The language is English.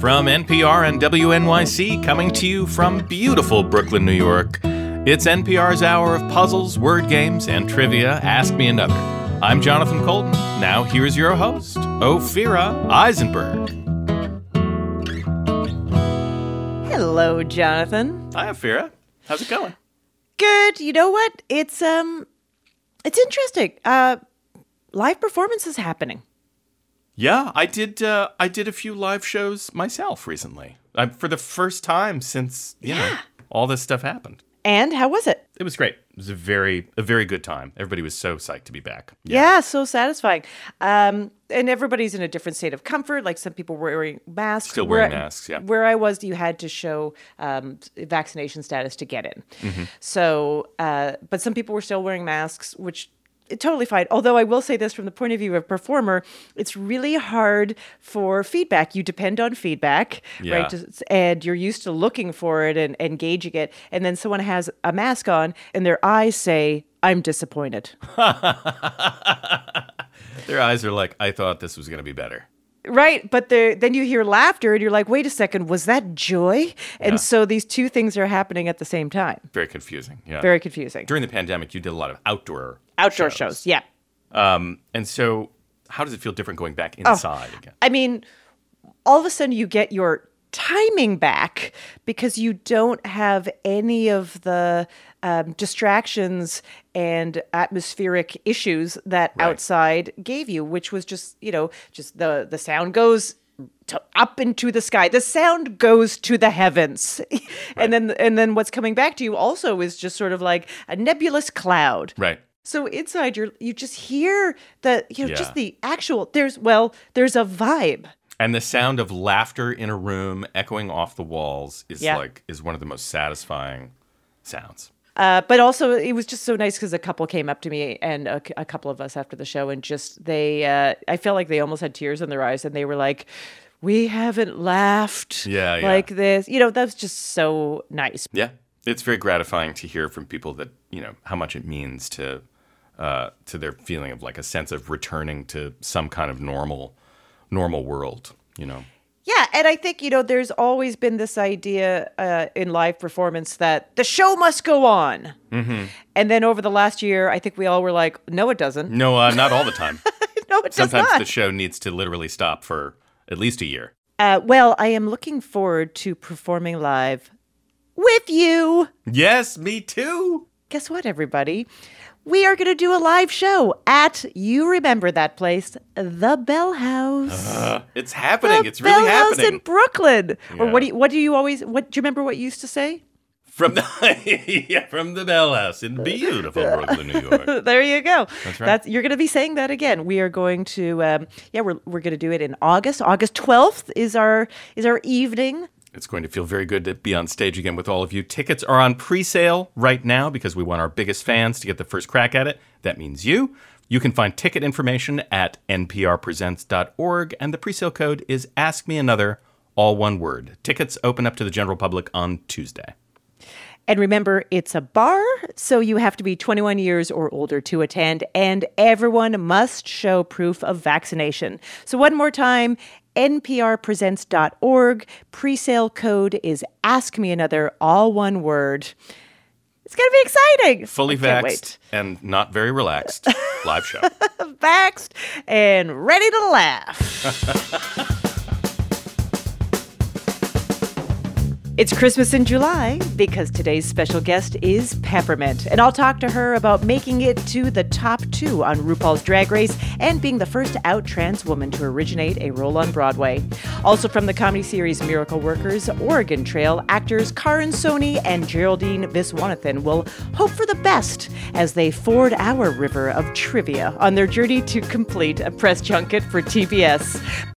From NPR and WNYC, coming to you from beautiful Brooklyn, New York, it's NPR's hour of puzzles, word games, and trivia. Ask Me Another. I'm Jonathan Colton. Now here's your host, Ophira Eisenberg. Hello, Jonathan. Hi, Ophira. How's it going? Good. You know what? It's interesting. Live performances happening. Yeah, I did a few live shows myself recently. For the first time since, you know, all this stuff happened. And how was it? It was great. It was a very good time. Everybody was so psyched to be back. Yeah, so satisfying. And everybody's in a different state of comfort. Like some people were wearing masks. Still wearing masks, yeah. Where I was, you had to show vaccination status to get in. Mm-hmm. So, but some people were still wearing masks, which totally fine. Although I will say this from the point of view of a performer, it's really hard for feedback. You depend on feedback, right? And you're used to looking for it and engaging it. And then someone has a mask on and their eyes say, I'm disappointed. Their eyes are like, I thought this was going to be better. Right. But then you hear laughter and you're like, wait a second, was that joy? And so these two things are happening at the same time. Very confusing. Yeah. Very confusing. During the pandemic, you did a lot of outdoor shows. Yeah. And so how does it feel different going back inside again? I mean, all of a sudden you get your timing back because you don't have any of the distractions and atmospheric issues that outside gave you, which was just the sound goes up into the sky. The sound goes to the heavens. And then what's coming back to you also is just sort of like a nebulous cloud. Right. So inside you just hear just the actual, there's a vibe. And the sound of laughter in a room echoing off the walls is one of the most satisfying sounds. But also, it was just so nice because a couple came up to me and a couple of us after the show, and I felt like they almost had tears in their eyes, and they were like, "We haven't laughed like this." That's just so nice. Yeah, it's very gratifying to hear from people that how much it means to their feeling of like a sense of returning to some kind of normal world. Yeah, and I think, there's always been this idea in live performance that the show must go on. Mm-hmm. And then over the last year, I think we all were like, no, it doesn't. No, not all the time. No, it does not. Sometimes the show needs to literally stop for at least a year. Well, I am looking forward to performing live with you. Yes, me too. Guess what, everybody? We are going to do a live show at, you remember that place, the Bell House. It's happening. It's really happening. The Bell House in Brooklyn. Yeah. Or what do you remember what you used to say? From the Bell House in beautiful Brooklyn, New York. There you go. That's right. You're going to be saying that again. We are going to, we're going to do it in August. August 12th is our evening. It's going to feel very good to be on stage again with all of you. Tickets are on pre-sale right now because we want our biggest fans to get the first crack at it. That means you. You can find ticket information at nprpresents.org, and the pre-sale code is Ask Me Another, all one word. Tickets open up to the general public on Tuesday. And remember, it's a bar, so you have to be 21 years or older to attend, and everyone must show proof of vaccination. So one more time, nprpresents.org. Pre-sale code is Ask Me Another, all one word. It's going to be exciting. Fully vaxxed and not very relaxed. Live show. Vaxxed and ready to laugh. It's Christmas in July because today's special guest is Peppermint, and I'll talk to her about making it to the top 2 on RuPaul's Drag Race and being the first out trans woman to originate a role on Broadway. Also from the comedy series Miracle Workers, Oregon Trail, actors Karan Soni and Geraldine Viswanathan will hope for the best as they ford our river of trivia on their journey to complete a press junket for TBS.